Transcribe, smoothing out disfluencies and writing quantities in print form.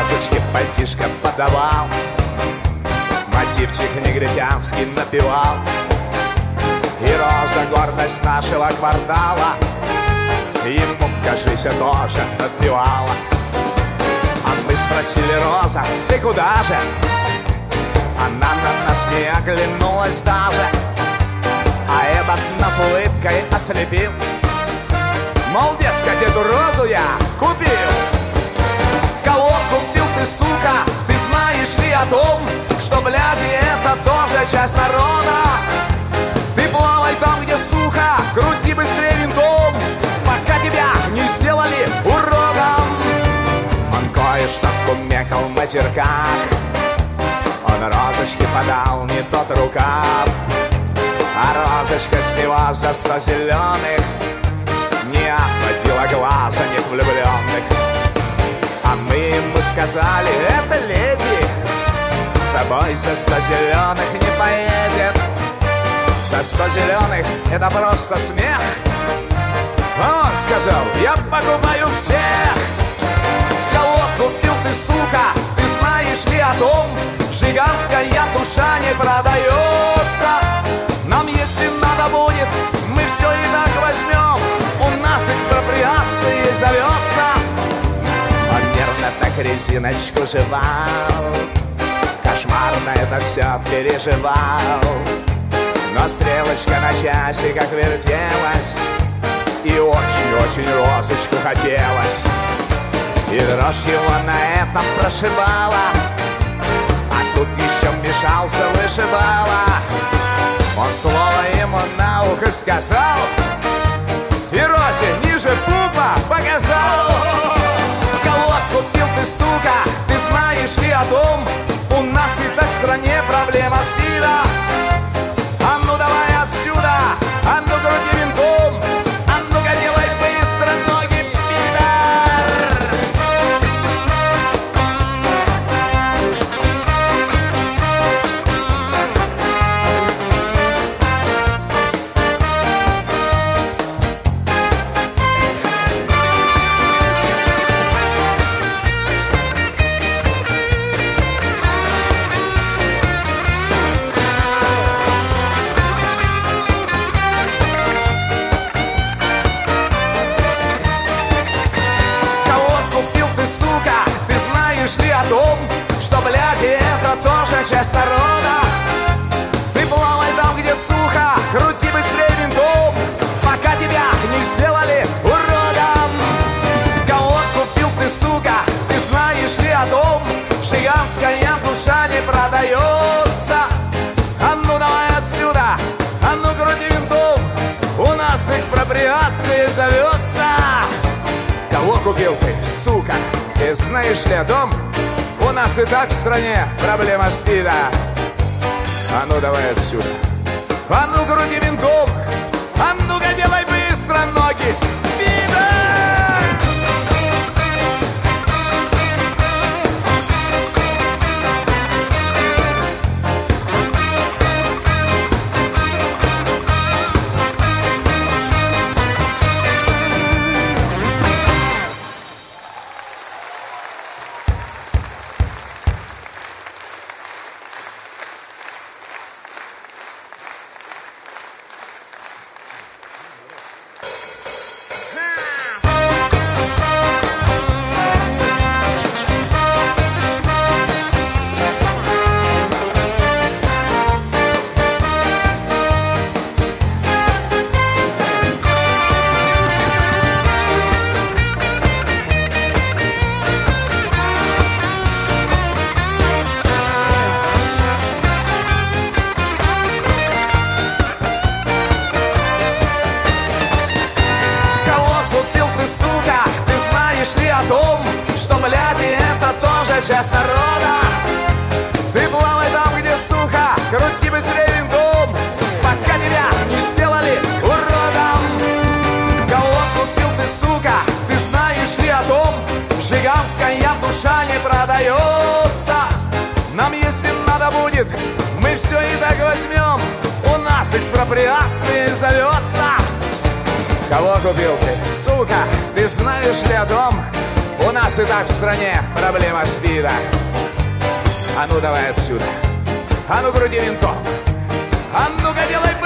розочке пальтишко подавал, мотивчик негритянский напевал. И роза гордость нашего квартала ему, кажется, тоже подпевала. А мы спросили: Роза, ты куда же? Она на нас не оглянулась даже, а этот нас улыбкой ослепил. Мол, дескать, эту розу я купил. Кого купил ты, сука? Ты знаешь ли о том, что, бляди, это тоже часть народа? Ты плавай там, где сухо, крути быстрее винтом, пока тебя не сделали уродом. Он кое-что кумекал в матерках, он розочке подал не тот рукав, а розочка с него за 100 зеленых не отводила глаза нет влюбленных. А мы ему сказали: это леди с собой за 100 зеленых не поедет. За 100 зеленых это просто смех. А он сказал: я покупаю всех. Кого купил ты, сука? Ты знаешь ли о том, жиганская душа не продается? Нам, если надо будет, мы все и так возьмем. У нас экспроприацией зовется. Он нервно так резиночку жевал, кошмарно это все переживал. Но стрелочка на часиках вертелась, и очень-очень розочку хотелось. И дрожь его на этом прошибала, а тут еще вмешался вышибала. Он слово ему на ухо сказал, и розе ниже пупа показал. Кого купил ты, сука? Ты знаешь ли о том, у нас и так в стране проблема СПИДа? А ну давай отсюда, а ну крути винтом, а ну-ка делай быстро ноги, пидор. Что, бляди, это тоже часть народа. Ты плавай там, где сухо, крути быстрее винтом, пока тебя не сделали уродом. Кого купил ты, сука? Ты знаешь ли о том, жиганская душа не продается? А ну давай отсюда, а ну крути винтом, у нас экспроприацией зовется. Кого купил ты, сука? Ты знаешь ли о том, у нас и так в стране проблема СПИДа? А ну давай отсюда, а ну крути винтом, а ну-ка делай быстро ноги, часть народа. Ты плавай там, где сухо, крути быстрее винтом, пока тебя не сделали уродом. Кого купил ты, сука? Ты знаешь ли о том, жиганская душа не продается? Нам, если надо будет, мы все и так возьмем. У нас экспроприацией зовется. Кого купил ты, сука? Ты знаешь ли о том, У нас и так в стране проблема СПИДа. А ну давай отсюда. А ну крути винтом. А ну-ка делай